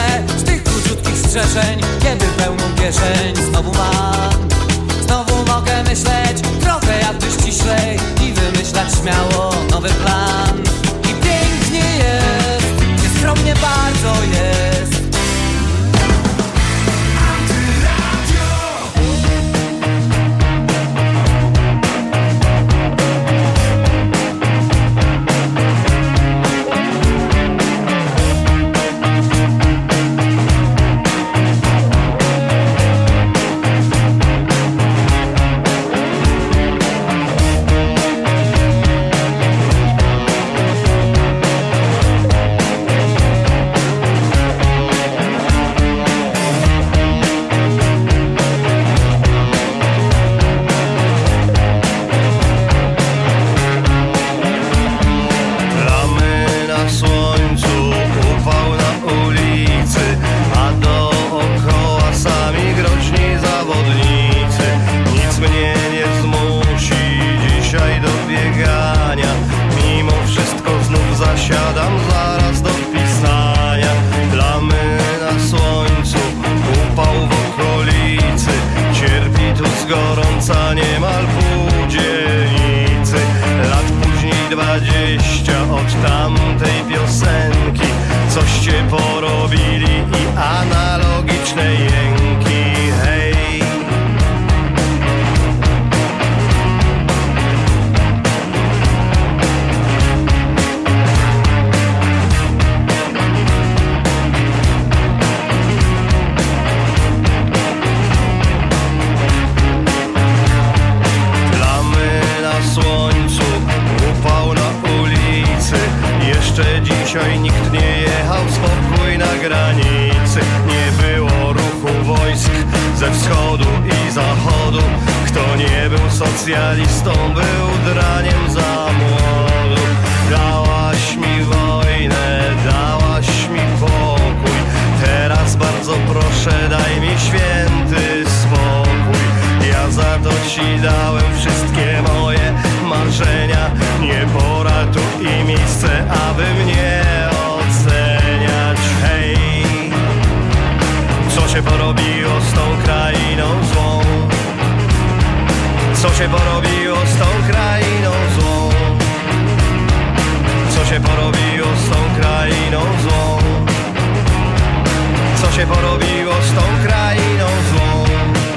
ile z tych króciutkich strzeżeń, kiedy pełną kieszeń znowu mam. Znowu mogę myśleć trochę jakby ściślej i wymyślać śmiało nowy plan. I pięknie jest, nieskromnie bardzo jest. Zasiadam zaraz do pisania. Plamy na słońcu, upał w okolicy. Cierpi tu z gorąca niemal pół dzielnicy. Lat później 20 od tamtej piosenki. Coście porobili i analogiczne jęki. Hej! Jeszcze dzisiaj nikt nie jechał, spokój na granicy. Nie było ruchu wojsk ze wschodu i zachodu. Kto nie był socjalistą, był draniem za młodu. Dałaś mi wojnę, dałaś mi pokój. Teraz bardzo proszę, daj mi święty spokój. Ja za to ci dałem wszystkie moje marzenia. Nie pora tu i miejsce, aby mnie oceniać. Hej! Co się porobiło z tą krainą złą? Co się porobiło z tą krainą złą? Co się porobiło z tą krainą złą? Co się porobiło z tą krainą złą?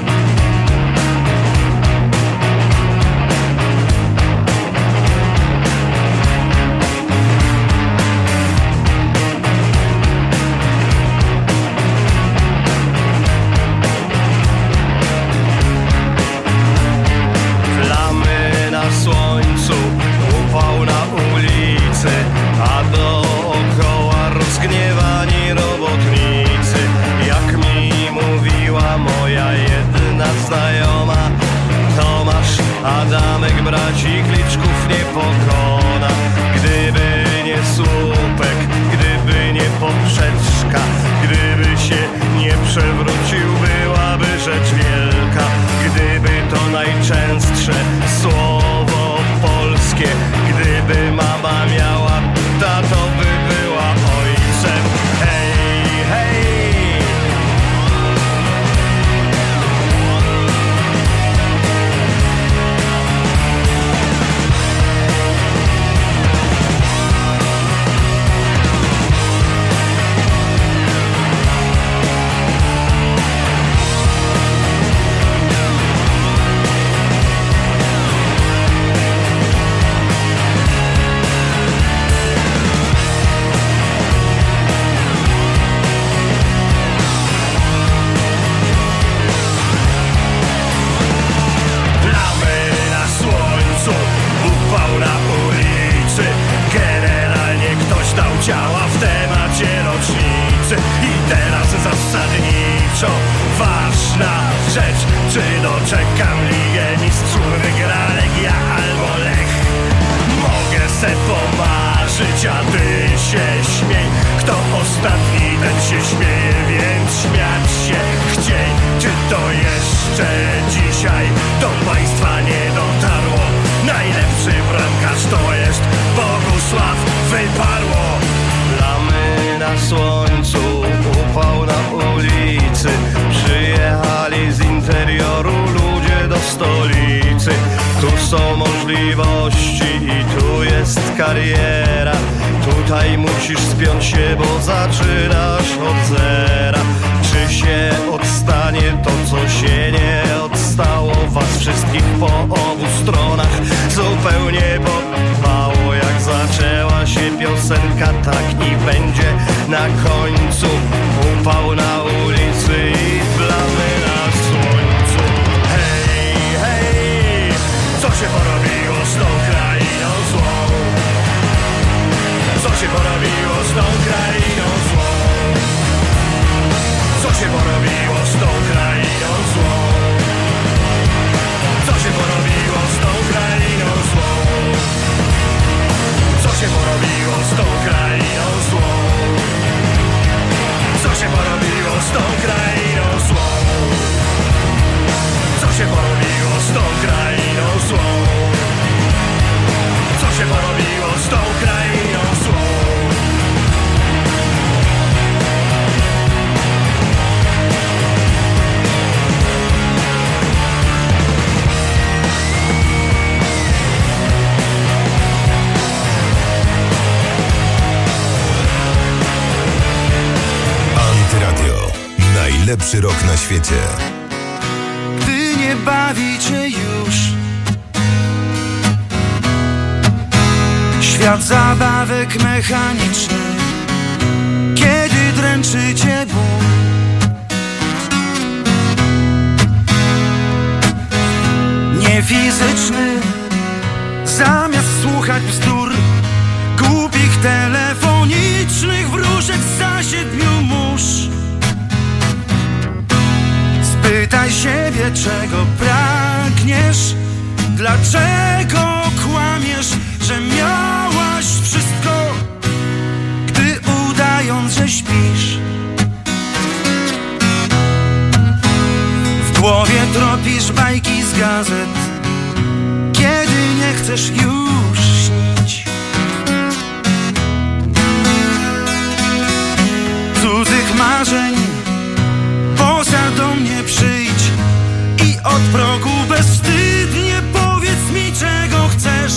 Słońcu, upał na ulicy, a dookoła rozgniewani robotnicy. Jak mi mówiła moja jedna znajoma, Tomasz Adamek braci Kliczków nie pokona. Gdyby nie słupek, gdyby nie poprzeczka, gdyby się nie przewrócił, byłaby rzecz wielka. Gdyby to najczęstsze słowo polskie, gdyby mama miała, tato by była ojcem. Hej, hej! Ciała w temacie rocznicy. I teraz zasadniczo ważna rzecz: czy doczekam Ligę Mistrzów, wygra Legia albo Lech? Mogę se pomarzyć, a ty się śmiej. Kto ostatni, ten się śmieje, więc śmiać się chciej. Czy to jeszcze dzisiaj do państwa nie dotarło? Najlepszy bramkarz to jest Bogusław Wyparło. Plamy na słońcu, upał kariera. Tutaj musisz spiąć się, bo zaczynasz od zera. Czy się odstanie to, co się nie odstało? Was wszystkich po obu stronach zupełnie podpało. Jak zaczęła się piosenka, tak i będzie na końcu. Upał na ulicy i plamy na słońcu. Hej, hej, co się porobiło z tą krainą złą? Co się porobiło z tą krainą złą? Co się porobiło z tą krainą złą? Co się porobiło z tą krainą złą? Co się porobiło z tą krainą złą? Co się porobiło z tą krainą złą? Co się porobiło z tą krainą złą? Co się porobiło z tą krainą złą? Antyradio. Najlepszy rok na świecie. Gdy nie bawi cię już świat zabawek mechanicznych, kiedy dręczy cię ból, nie fizyczny, zamiast słuchać bzdur głupich telefonicznych wróżek za 7 mórz. Spytaj siebie, czego pragniesz, dlaczego kłamiesz, że miałaś wszystko, gdy udając, że śpisz. W głowie tropisz bajki z gazet, kiedy nie chcesz już śnić. Cudzych marzeń poza do mnie przyjdź i od progu bezwstydnie powiedz mi, czego chcesz.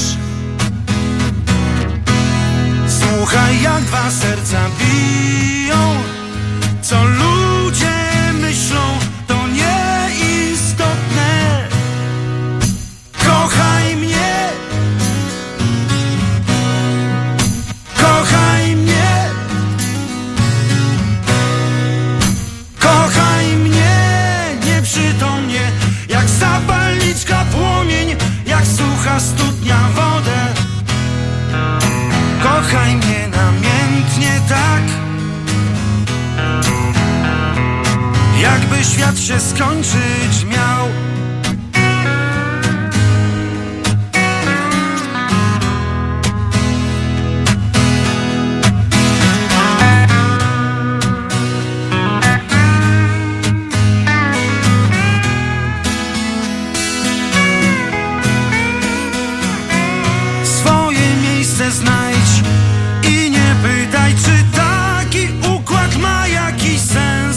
Słuchaj, jak 2 serca biją, co ludzie myślą, to nieistotne. Kochaj mnie, kochaj mnie, kochaj mnie nieprzytomnie, jak zapalniczka płomień, jak sucha studnia wodę. Kochaj mnie namiętnie tak, jakby świat się skończyć miał. Swoje miejsce znajdź i nie pytaj, czy taki układ ma jakiś sens.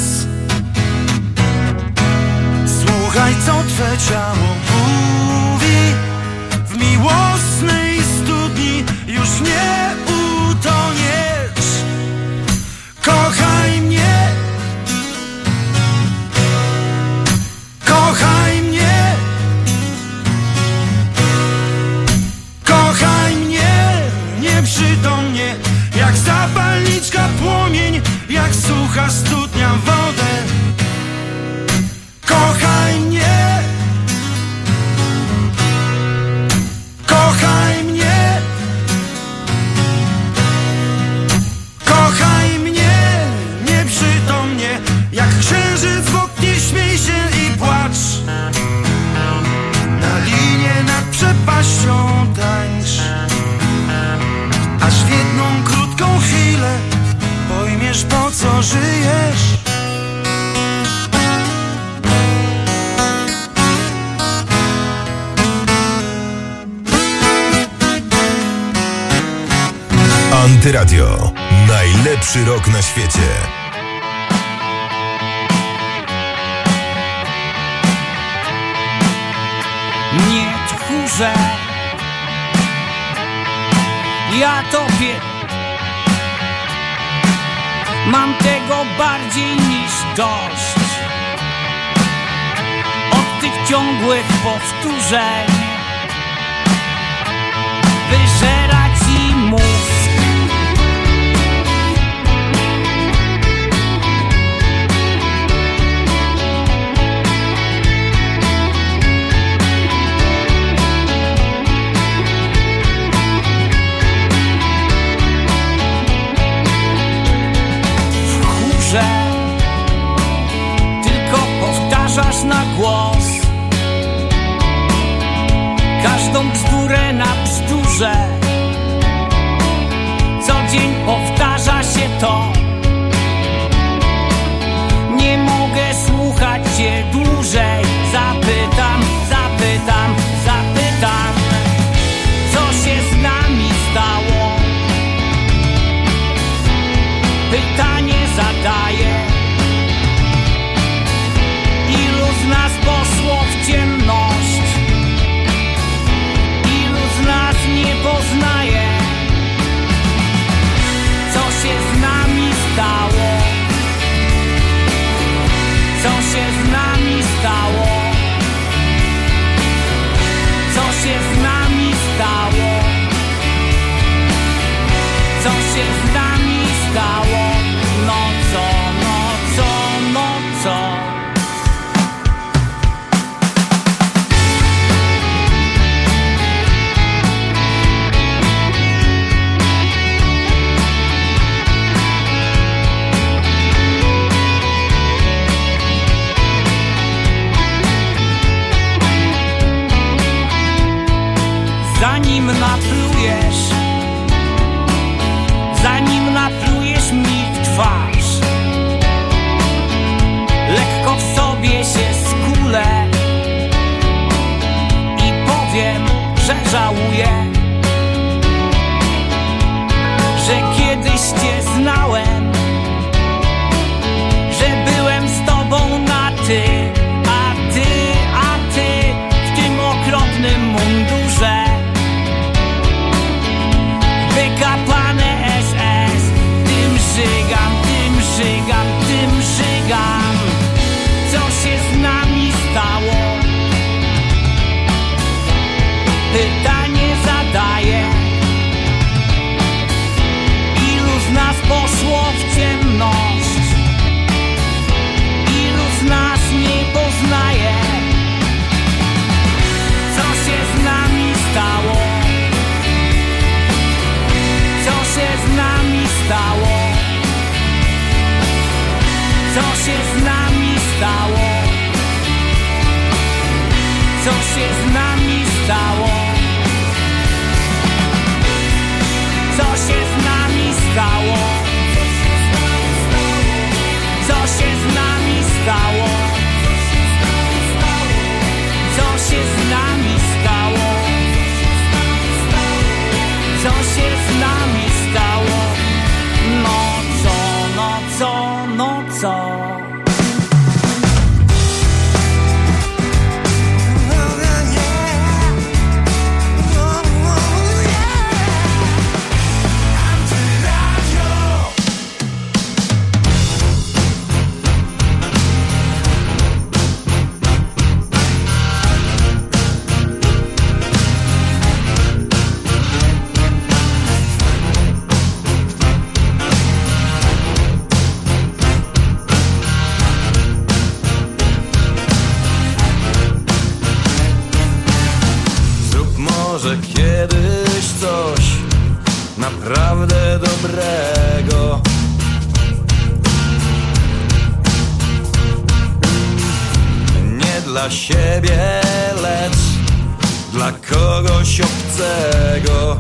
Słuchaj, co twe ciało mówi, w miłosnej studni już nie utoniesz. Kochaj mnie, kochaj mnie, kochaj mnie nieprzytomnie, jak zapalniczka płomień, jak sucha studnia wodę. Kochaj mnie, kochaj mnie, kochaj mnie nieprzytomnie, jak księżyc w oknie śmiej się i płacz. Na linie nad przepaścią tańcz, aż w jedną krótką chwilę pojmiesz, po co żyjesz. Antyradio. Najlepszy rok na świecie. Nie tchórze, ja tobie. Mam tego bardziej niż dość, od tych ciągłych powtórzeń, wyżera ci mózg. Tylko powtarzasz na głos każdą bzdurę na bzdurze. Co dzień powtarza się to. Nie mogę słuchać cię dłużej. Zapytam, zapytam, zapytam, co się z nami stało? Pytanie zadaję. Ilu z nas poszło w ciemność? Ilu z nas nie poznaje? Co się z nami stało? Co się z nami stało? Co się z nami stało? Co się z nami stało? No co, no co, no co? Zanim naplujesz mi w twarz, lekko w sobie się skulę i powiem, że żałuję, że kiedyś cię znałem, że byłem z tobą na ty, a ty w tym okropnym mundurze. Wykapane SS, tym żygam, tym żygam, tym żygam. Co się z nami stało? Pytanie zadaję. Ilu z nas poszło w ciemność? Ilu z nas nie poznaje? Co się z nami stało? Co się z nami stało? Co się z nami stało? Co się z nami stało? Co się z nami stało? Co się z nami stało? Co się z nami stało? Co się z nami stało? No co, no co, no co? Może kiedyś coś naprawdę dobrego. Nie dla siebie, lecz dla kogoś obcego.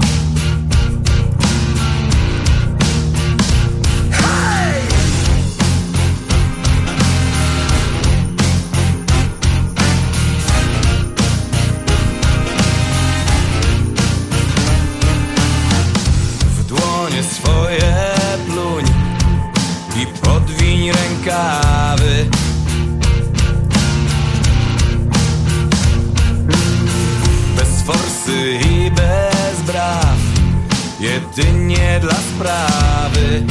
Swoje pluń i podwiń rękawy. Bez forsy i bez braw, jedynie dla sprawy.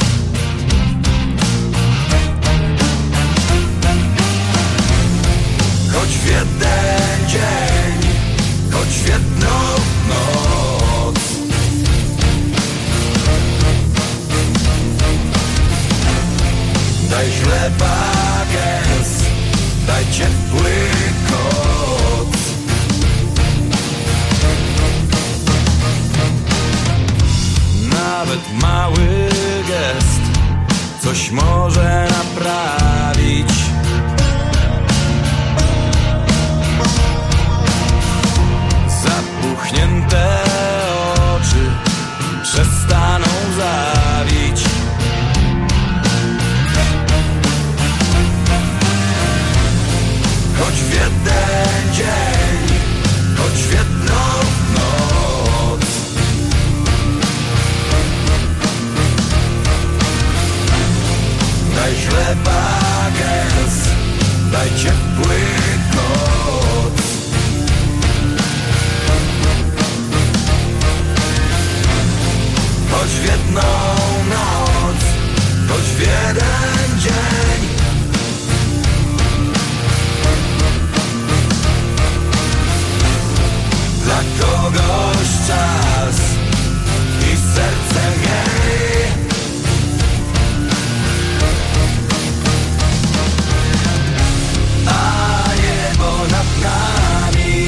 Choć w jeden dzień, choć w jedną noc, daj chleba gęs, daj ciepły koc. Nawet mały gest coś może naprawić. Zapuchnięte oczy przestaną zawić. Choć w jeden dzień, choć w jedną noc, daj chleba gęs, daj ciepły koc. Choć w jedną noc, choć w jeden dzień, dla kogoś czas i serce miej. A niebo nad nami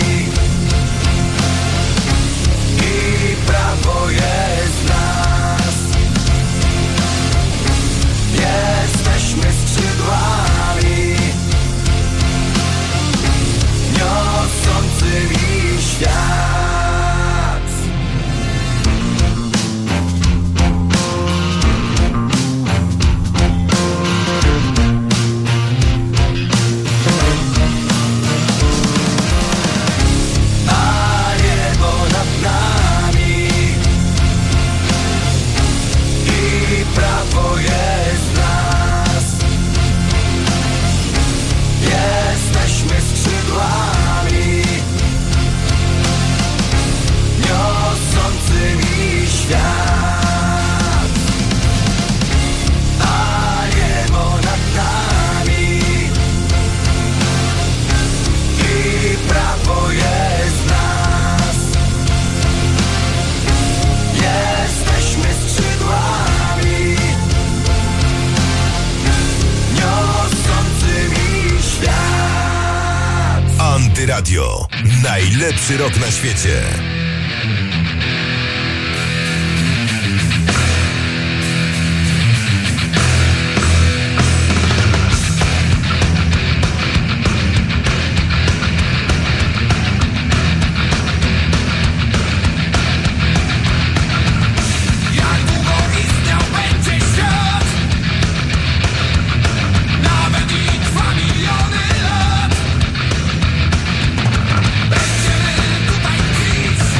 i prawo jest nas. Jesteśmy skrzydłami niosącymi świat. A niebo nad nami i prawo jest nas. Jesteśmy skrzydłami niosącymi świat. A niebo nad nami i prawo jest nas. Jesteśmy skrzydłami niosącymi świat. Antyradio. Najlepszy rok na świecie. Jak długo istniał będzie świat, nawet i 2 miliony lat, będziemy tutaj tkwić.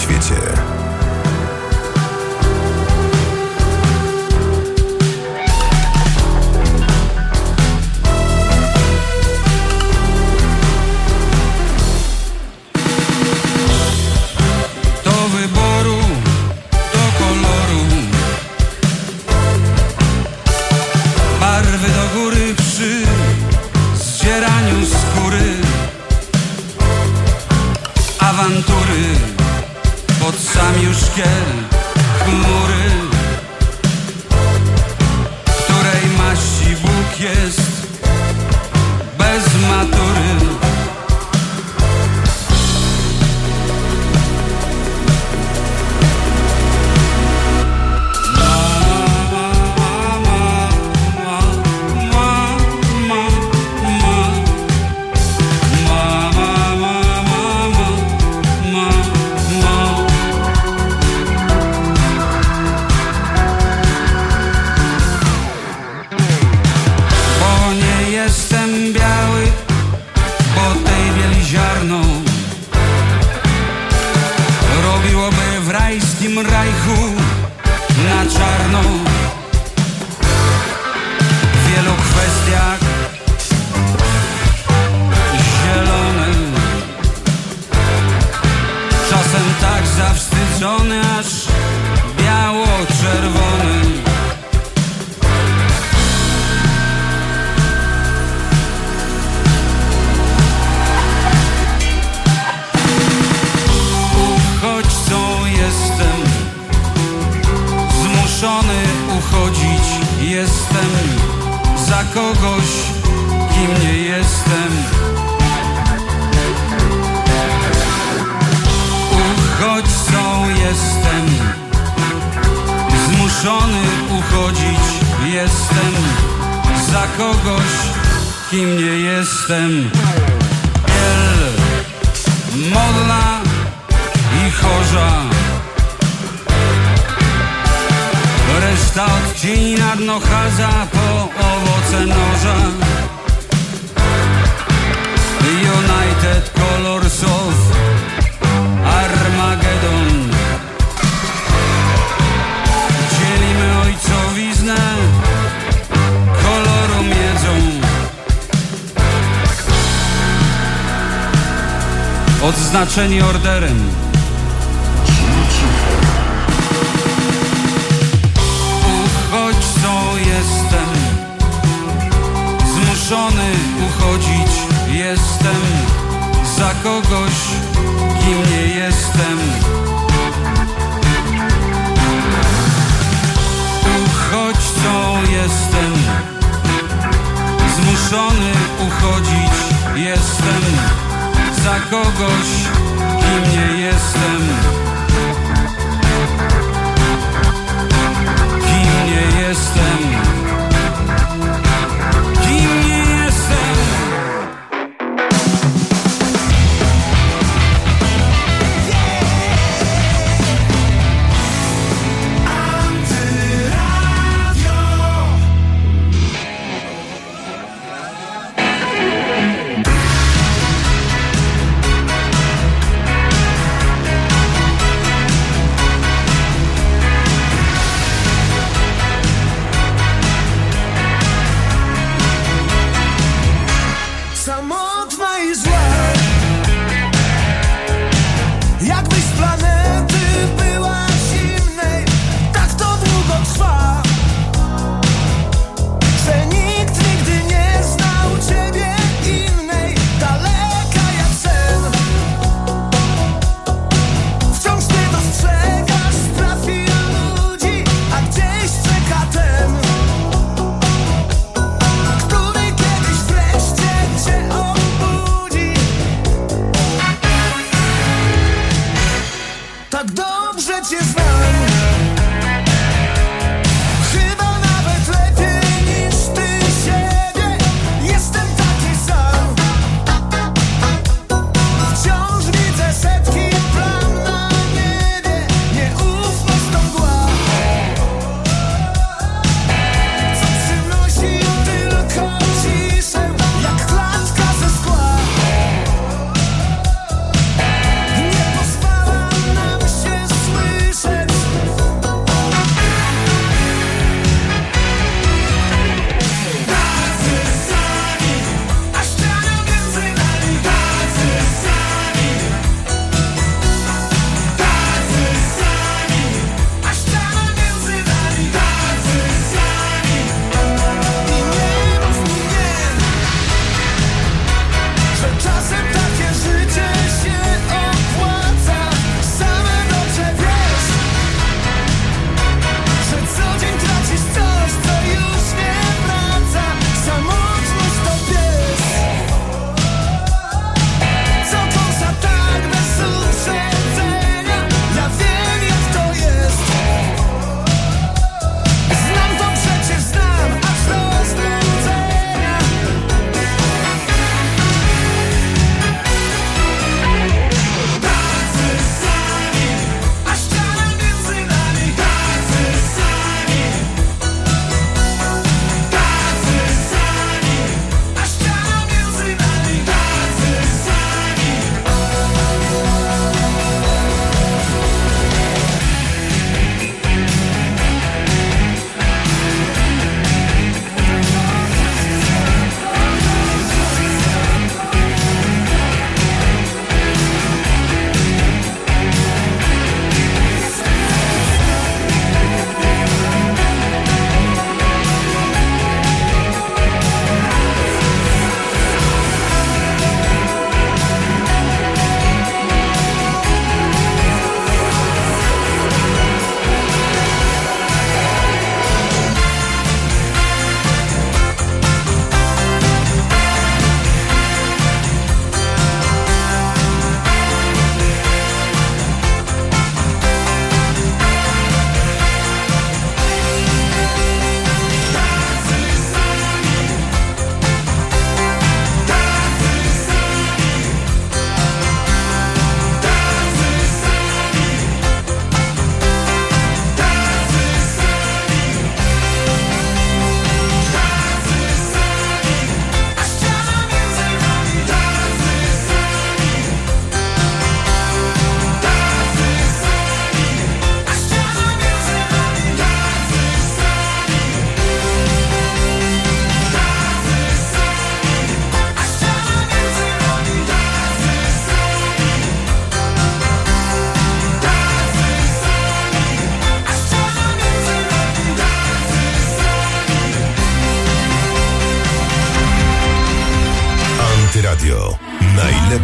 świecie. Awantury pod sam już szkiel chmury, której maści Bóg jest bez matury. Rajchu na czarno w wielu kwestiach zielony, czasem tak zawstydzony, aż biało-czerwony. Uchodźcą jestem, zmuszony uchodzić jestem za kogoś, kim nie jestem. Uchodźcą jestem, zmuszony uchodzić jestem za kogoś, kim nie jestem. Biel, modla i chorza, reszta odcieni na dno chadza po owoce noża. United Colors of Armageddon. Dzielimy ojcowiznę koloru miedzą. Odznaczeni orderem. Uchodźcą jestem, zmuszony uchodzić jestem za kogoś, kim nie jestem. Uchodźcą jestem, zmuszony uchodzić jestem za kogoś, kim nie jestem. Kim nie jestem. Kim nie jestem.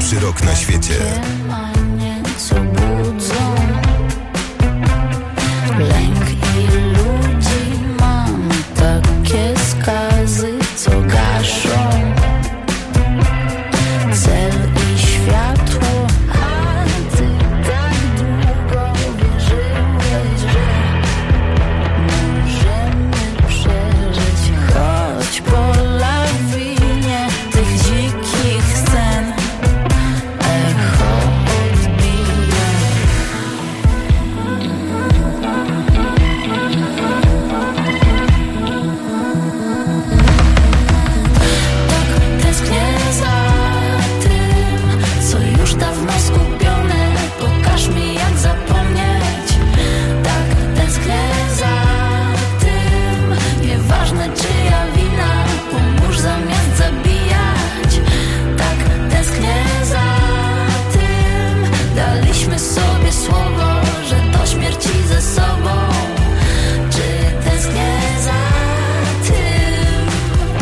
najlepszy rok na świecie. Co budzą lęk i ludzi, mam takie skazy, co gaszą cel i światło, a ty tak długo wierzyłeś, że możemy przeżyć, choć po lawinie tych dzikich scen echo odbija. Tak tęsknię za tym, co już dawno skupione. Pokaż mi, jak zapomnieć. Tak tęsknię za tym, nieważne czyja wina, pomóż zamiast zabijać. Tak tęsknię za tym, daliśmy sobie słowo, że do śmierci ze sobą. Czy tęsknię za tym?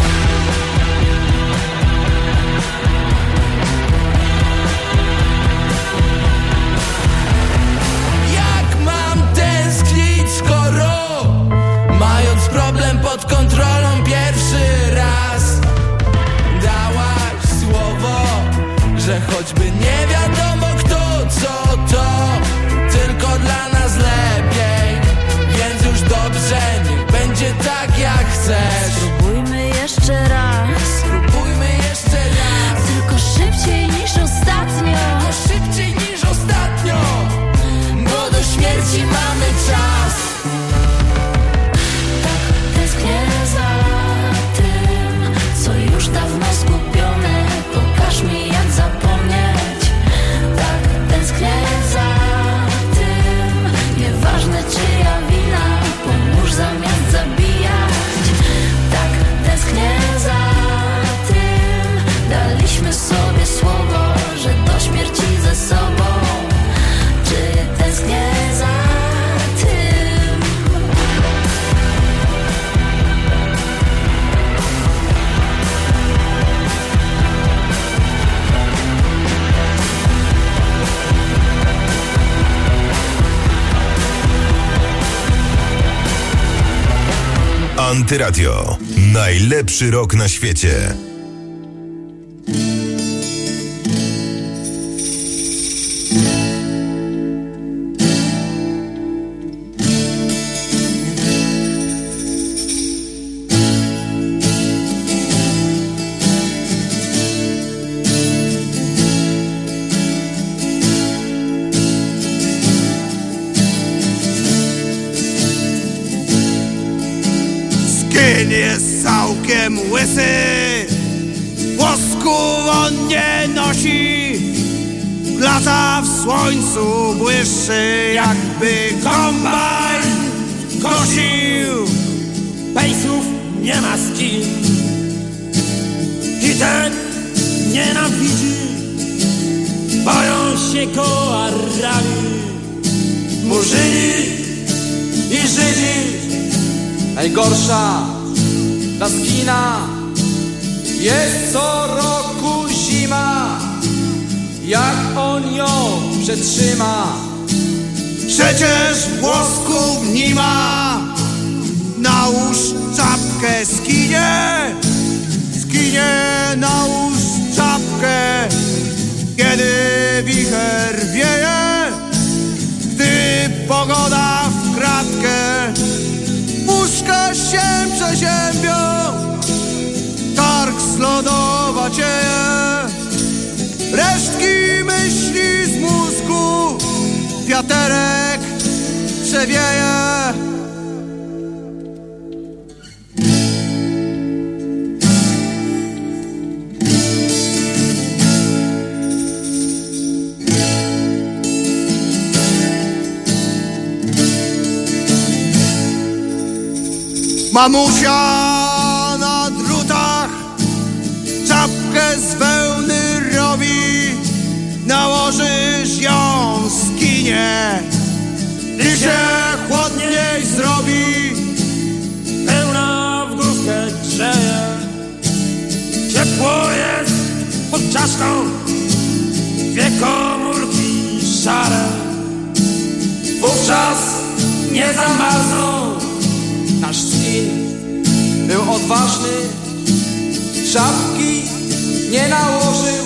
Jak mam tęsknić, skoro mając problem pod kontrolą pierwszy raz dałaś słowo, że choćby nie wiadomo kto, co to, tylko dla nas lepiej. Więc już dobrze, niech będzie tak jak chcesz. Spróbujmy jeszcze raz, Spróbujmy jeszcze raz, tylko szybciej niż ostatnio. to szybciej niż ostatnio, bo do śmierci mamy czas. Tęsknię za tym, co już dawno skupione. Pokaż mi, jak zapomnieć. Tak tęsknię za tym, nieważne czyja wina, pomóż zamiast zabijać. Tak tęsknię za tym, daliśmy sobie słowo, że do śmierci ze sobą. Czy tęsknię za tym? Antyradio. Najlepszy rok na świecie. Skin jest całkiem łysy, włosku on nie nosi. Lata w słońcu błyszczy, jakby kombajn kosił. Pejsów nie ma z kim i ten nienawidzi. Boją się koarami murzyni i Żydzi. Najgorsza ta skina jest co roku zima. Jak on ją przetrzyma? Przecież włosków nie ma. Nałóż czapkę, skinie, nałóż czapkę. Kiedy wicher wieje, gdy pogoda w kratkę, łóżka się przeziębią, targ zlodowacieje. Resztki myśli z mózgu, wiaterek przewieje. Mamusia na drutach czapkę z wełny robi. Nałożysz ją, skinie, i się chłodniej zrobi. Pełna w główkę grzeje, ciepło jest pod czaszką, dwie komórki szare. Wówczas nie zamarzną. Nasz świr był odważny, szapki nie nałożył.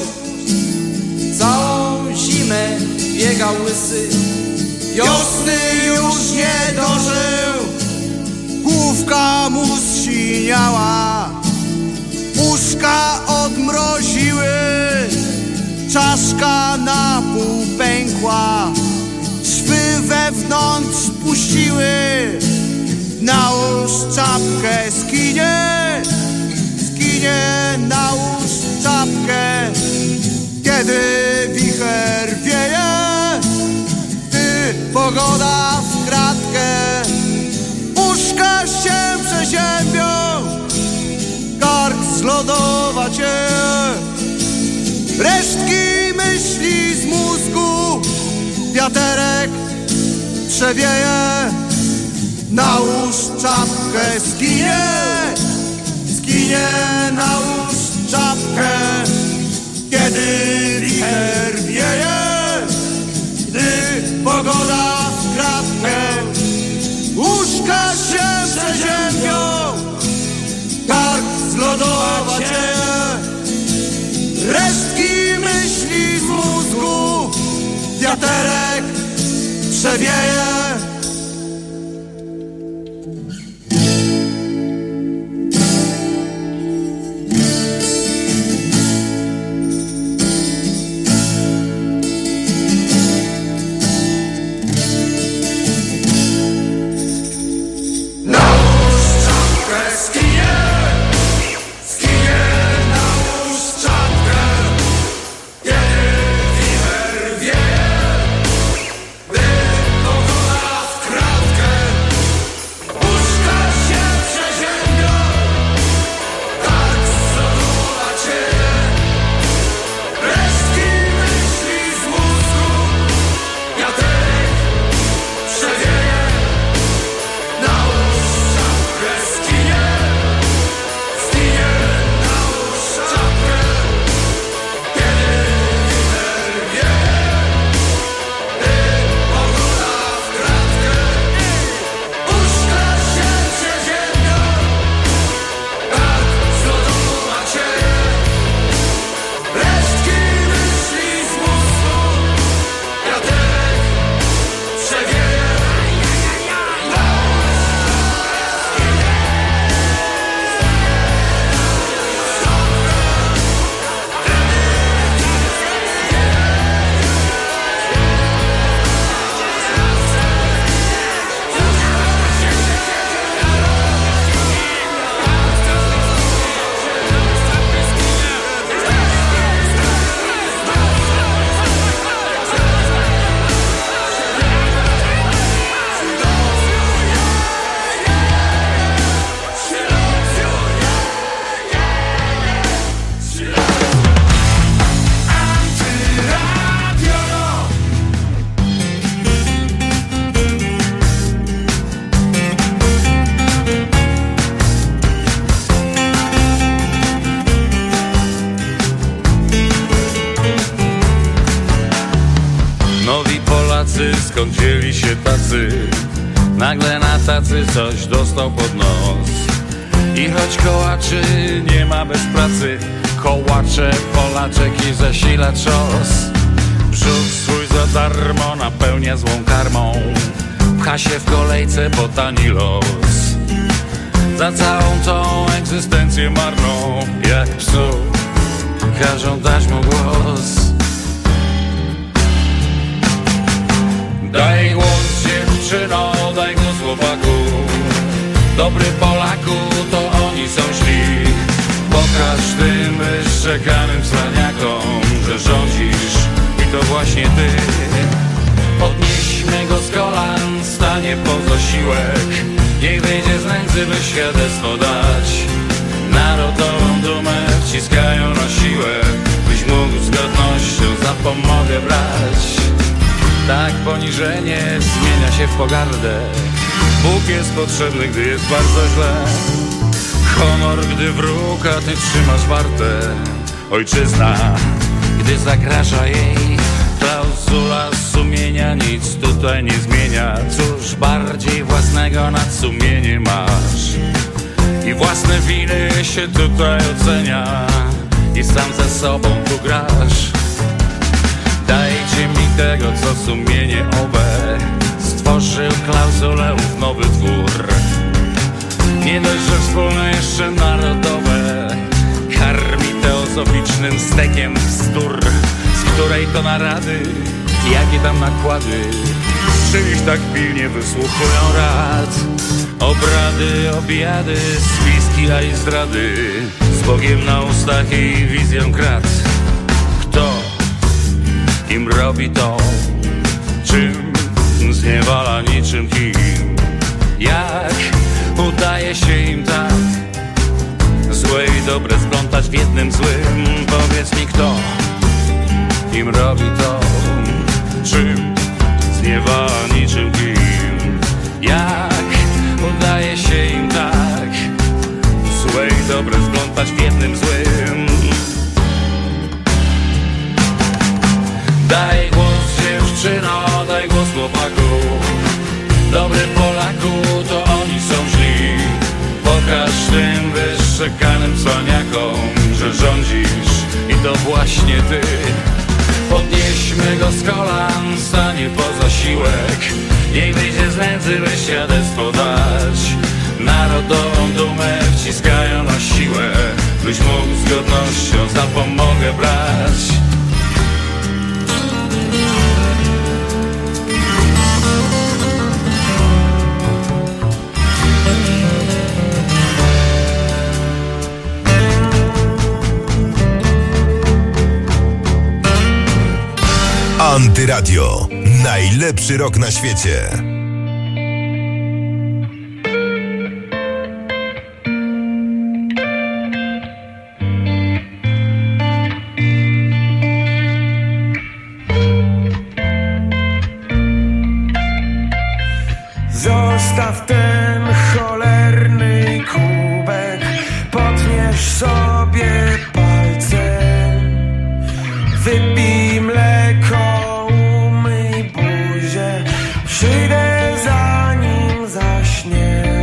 Całą zimę biegał łysy, wiosny już nie dożył. Główka mu zsiniała, uszka odmroziły, czaszka na pół pękła, szwy wewnątrz puściły. Nałóż czapkę, skinie, nałóż czapkę. Kiedy wicher wieje, gdy pogoda w kratkę, uszka się przeziębią, kark zlodowacieje. Resztki myśli z mózgu, wiaterek przewieje. Nałóż czapkę, skinie, nałóż czapkę. Kiedy wicher wieje, gdy pogoda w kratkę, uszka się przeziębią, kark zlodowacieje. Resztki myśli z mózgu, wiaterek przewieje. Skąd wzięli się tacy? Nagle na tacy coś dostał pod nos. I choć kołaczy nie ma bez pracy, kołacze, polaczek i zasila czos. Brzuch swój za darmo napełnia złą karmą, pcha się w kolejce po tani los. Za całą tą egzystencję marną, jak psu każą dać mu głos. Daj głos dziewczyno, daj głos chłopaku. Dobry Polaku, to oni są źli. Pokaż tym wyszczekanym cwaniakom, że rządzisz i to właśnie ty. Podnieśmy go z kolan, stanie po zasiłek. Niech wyjdzie z nędzy, by świadectwo dać. Narodową dumę wciskają na siłę, byś mógł z godnością za pomogę brać. Tak poniżenie zmienia się w pogardę. Bóg jest potrzebny, gdy jest bardzo źle. Honor, gdy wróg, a ty trzymasz wartę. Ojczyzna, gdy gdy zagraża jej klauzula sumienia. Nic tutaj nie zmienia. Cóż bardziej własnego nad sumienie masz i własne winy się tutaj ocenia i sam ze sobą tu grasz. Dajcie mi tego, co sumienie owe stworzył klauzulę w nowy twór. Nie dość, że wspólne, jeszcze narodowe karmi teozoficznym stekiem bzdur, z której to narady, jakie tam nakłady, z czymś tak pilnie wysłuchują rad. Obrady, obiady, spiski, a i zdrady, z Bogiem na ustach i wizją krat. Kto im robi to, czym zniewala niczym kim? Jak udaje się im tak złe i dobre splątać w jednym złym? Powiedz mi, kto im robi to, czym zniewala niczym kim? Jak udaje się im tak złe i dobre splątać w jednym złym? Daj głos dziewczyno, daj głos chłopaku, dobry Polaku, to oni są źli. Pokaż tym wyszczekanym cwaniakom, że rządzisz i to właśnie ty. Podnieśmy go z kolan, stanie poza siłek, niech wyjdzie z nędzy, by świadectwo dać. Narodową dumę wciskają na siłę, byś mógł z godnością za pomogę brać. Antyradio. Najlepszy rok na świecie. Zostaw ten cholerny kubek, potniesz sobie palcem, wypij mleko, umyj buzię, przyjdę zanim zaśniesz.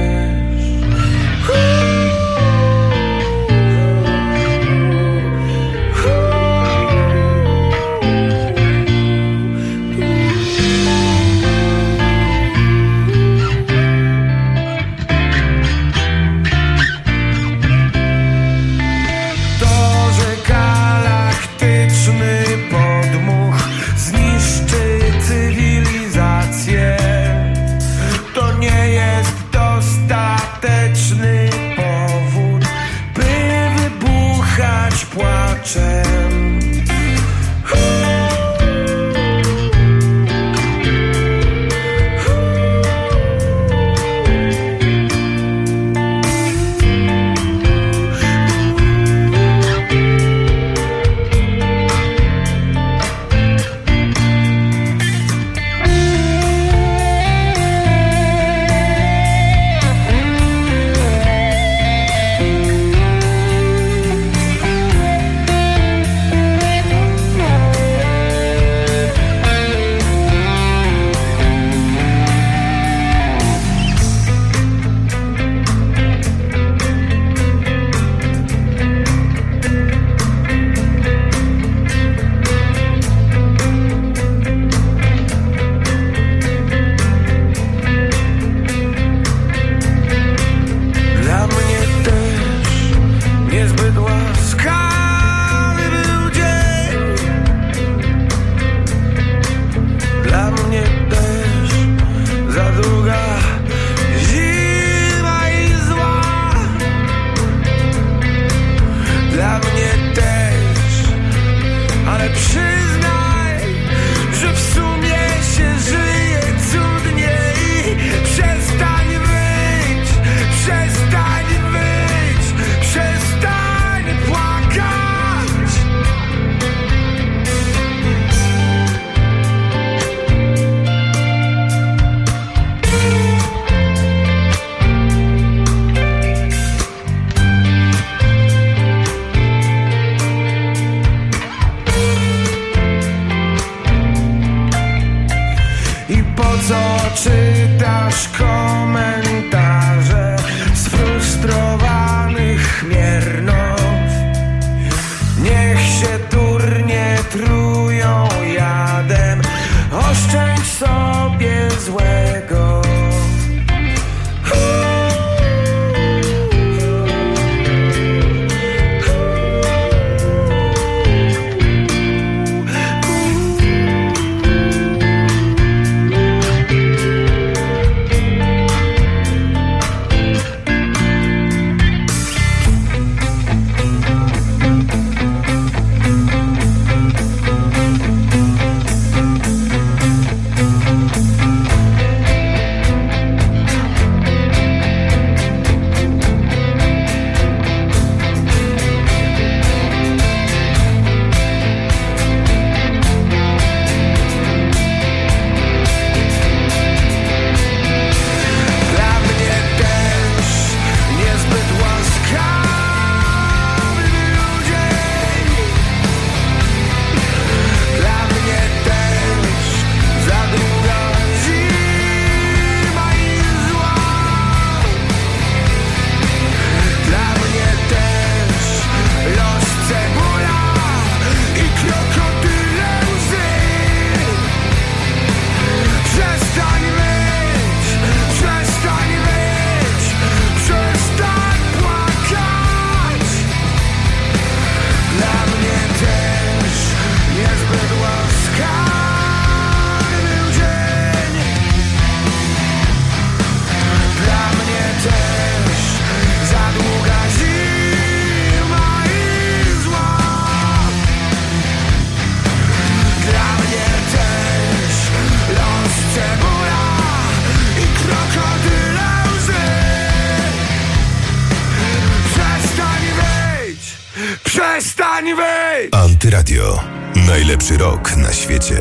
Przestań wyjść! Antyradio. Najlepszy rok na świecie.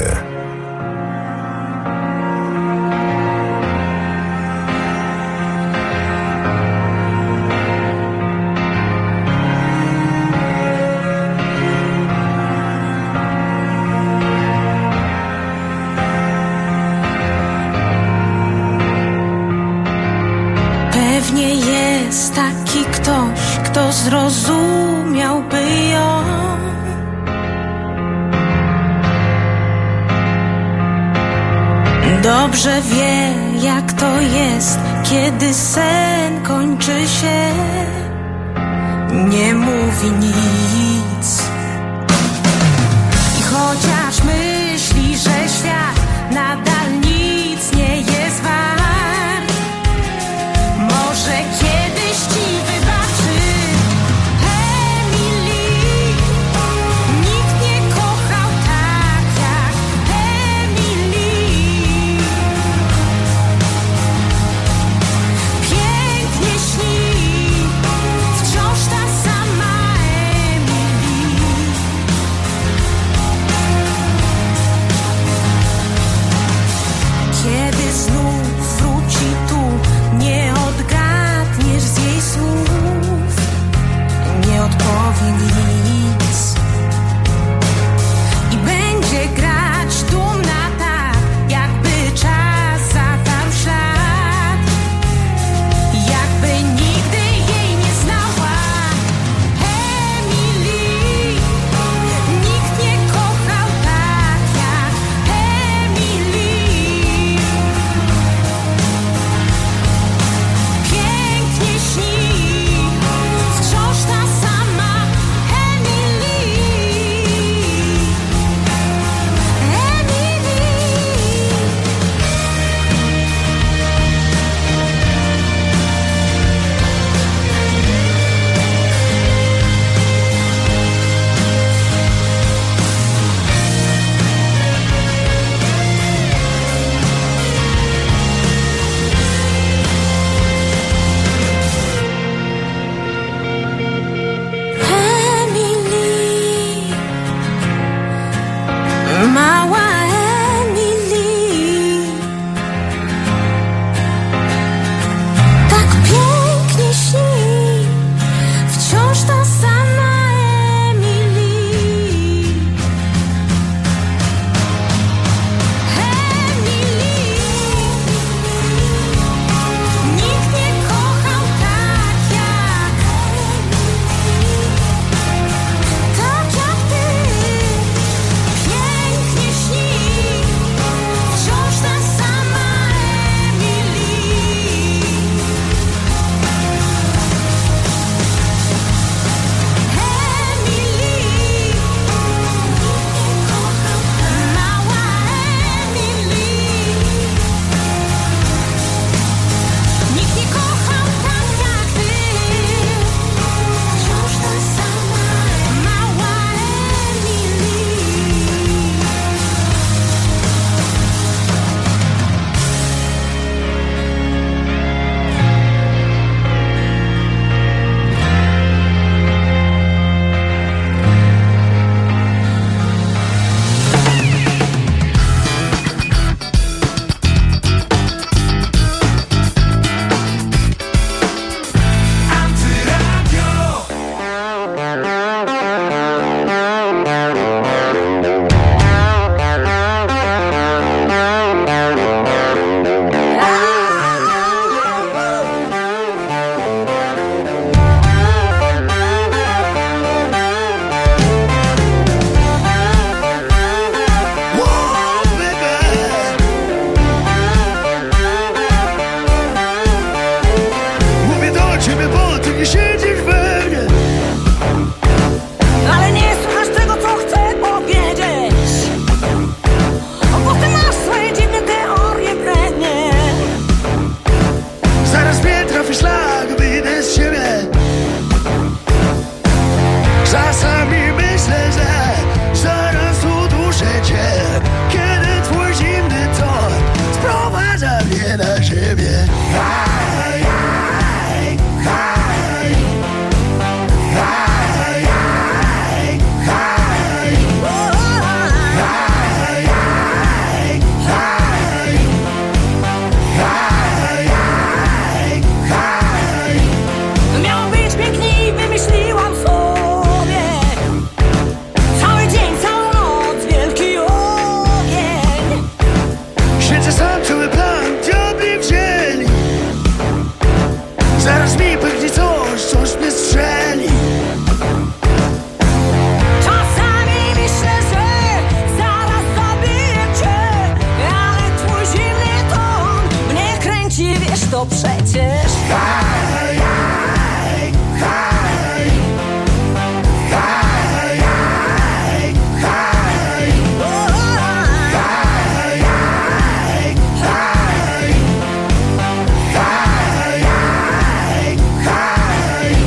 Pewnie jest taki ktoś, kto zrozumiałby ją. Dobrze wie, jak to jest, kiedy sen kończy się. Nie mówi nic. I chociaż myśli, że świat nadal nic nie jest wart, może kiedyś ci wybaczy. Emily, nikt nie kochał tak jak Emily. Pięknie śni, wciąż ta sama Emily. przecież. Hej, hej, hej. Hej, hej, hej. Hej, hej, hej. Hej, hej, hej.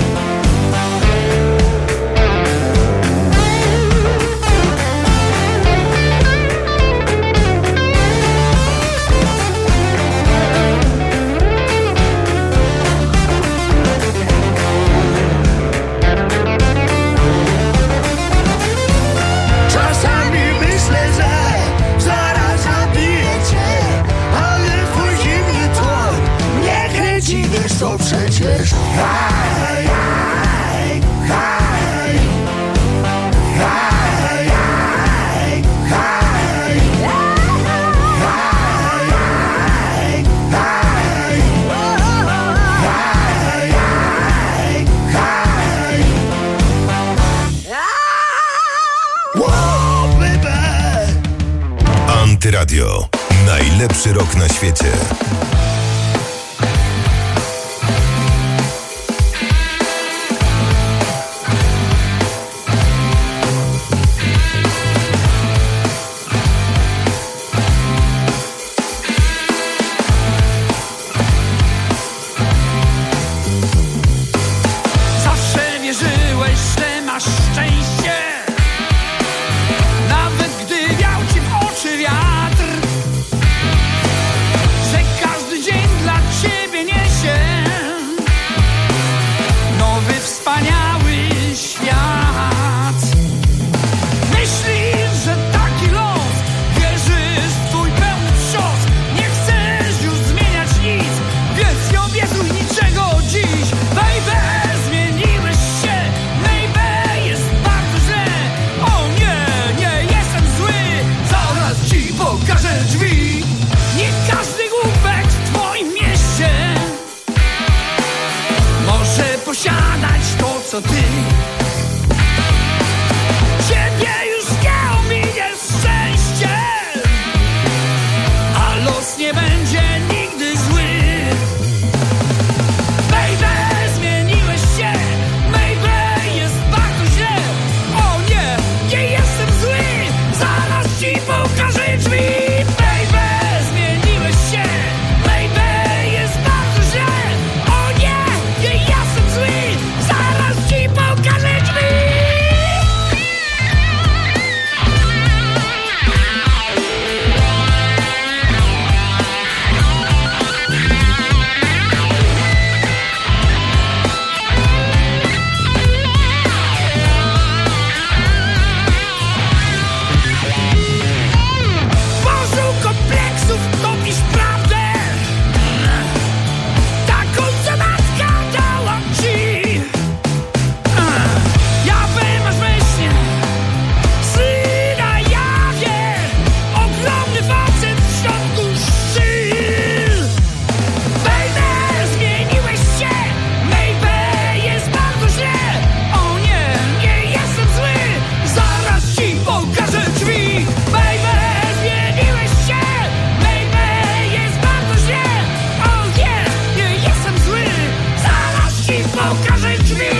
Czasami myślę, że zaraz zabiję cię, ale twój zimny ton nie kręci, wiesz to przecież. Hej, hej, hej. Hej, hej, hej. Hej, hej, hej. Wow, baby. Antyradio. Najlepszy rok na świecie. Zawsze wierzyłeś, że masz szczęście, nawet gdy wiał ci w oczy wiatr, że każdy dzień dla ciebie niesie nowy, wspaniały świat. Myślisz, że taki los, wierzysz w twój pełny wstrząs, nie chcesz już zmieniać nic, więc nie obiecuj niczego dziś. Baby, zmieniłeś się, baby, jest bardzo źle. O nie, nie jestem zły, zaraz ci pokażę drzwi. Nie każdy głupek w twoim mieście może posiadać to, co ty. Ciebie już nie ominie szczęście, a los nie będzie nigdy zły. Baby, zmieniłeś się, baby, jest bardzo źle. O nie, nie jestem zły, zaraz ci pokażę drzwi. Baby, zmieniłeś się, baby, jest bardzo źle. O nie, nie jestem zły, zaraz ci pokażę drzwi. Morzu kompleksów topisz prawdę, taką co matka dała ci. Ja masz myślnie syna jawie, ogromny facet w środku szczyl. Baby, zmieniłeś się, baby, jest bardzo źle. O nie, nie jestem zły, zaraz ci pokażę drzwi. Baby, zmieniłeś się, baby, jest bardzo źle. O nie, nie jestem zły, zaraz ci pokażę drzwi.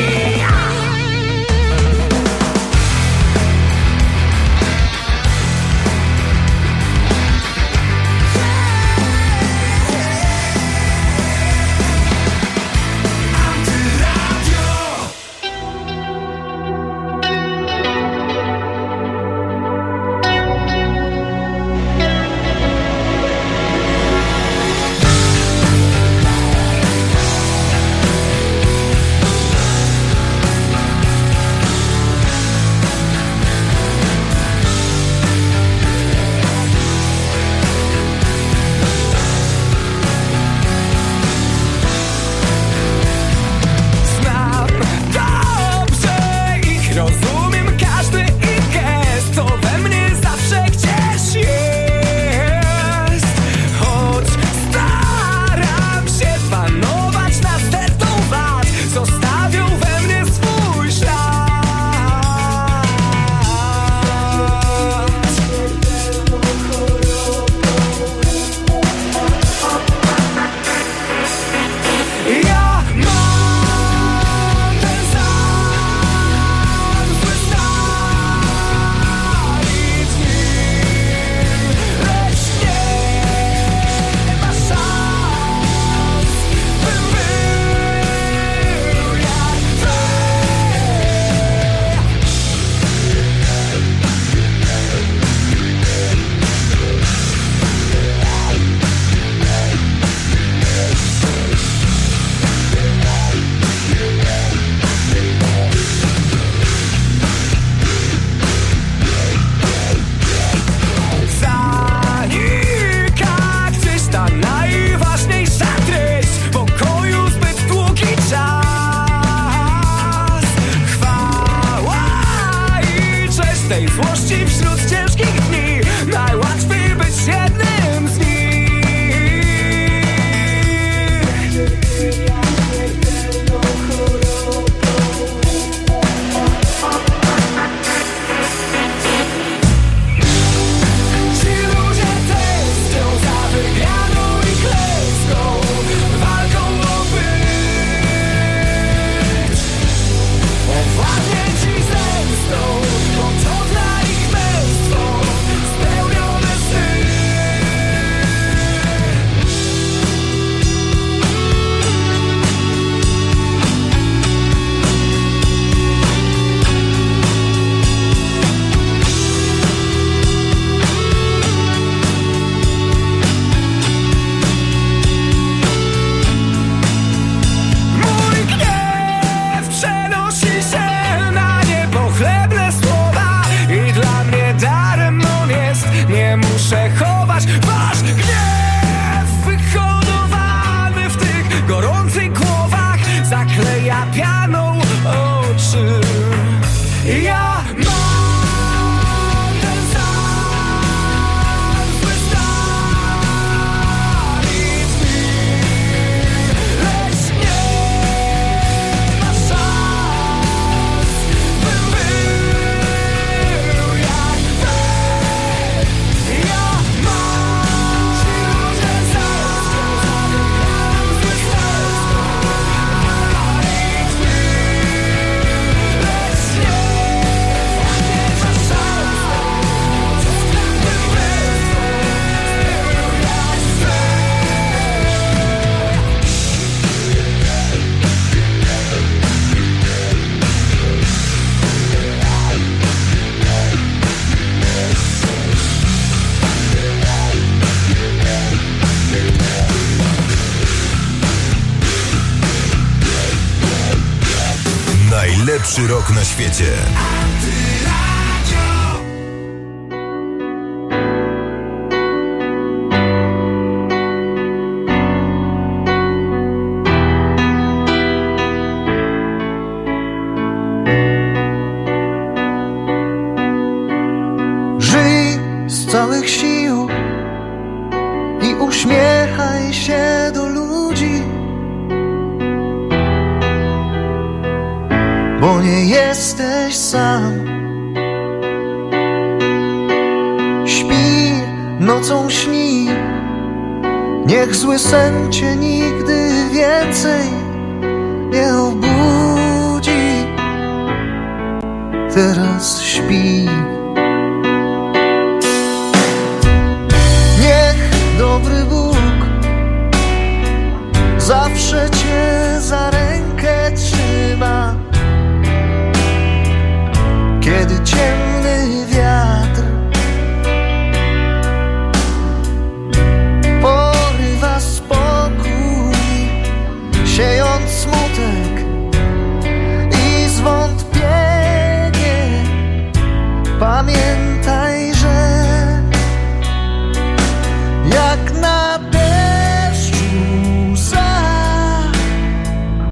Ja mam ten sam zły stan i lecz nie ma szans, bym był jak wy. Ja mam ten sam zły stan i lecz nie ma szans, bym był Najlepszy rok na świecie. Żyj z całych sił i uśmiechaj się do ludzi, bo nie jesteś sam. Śpi, nocą śni, niech zły sen cię nigdy więcej nie obudzi. Teraz śpi. Niech dobry Bóg zawsze cię za rękę trzyma, kiedy ciemny wiatr porywa spokój, siejąc smutek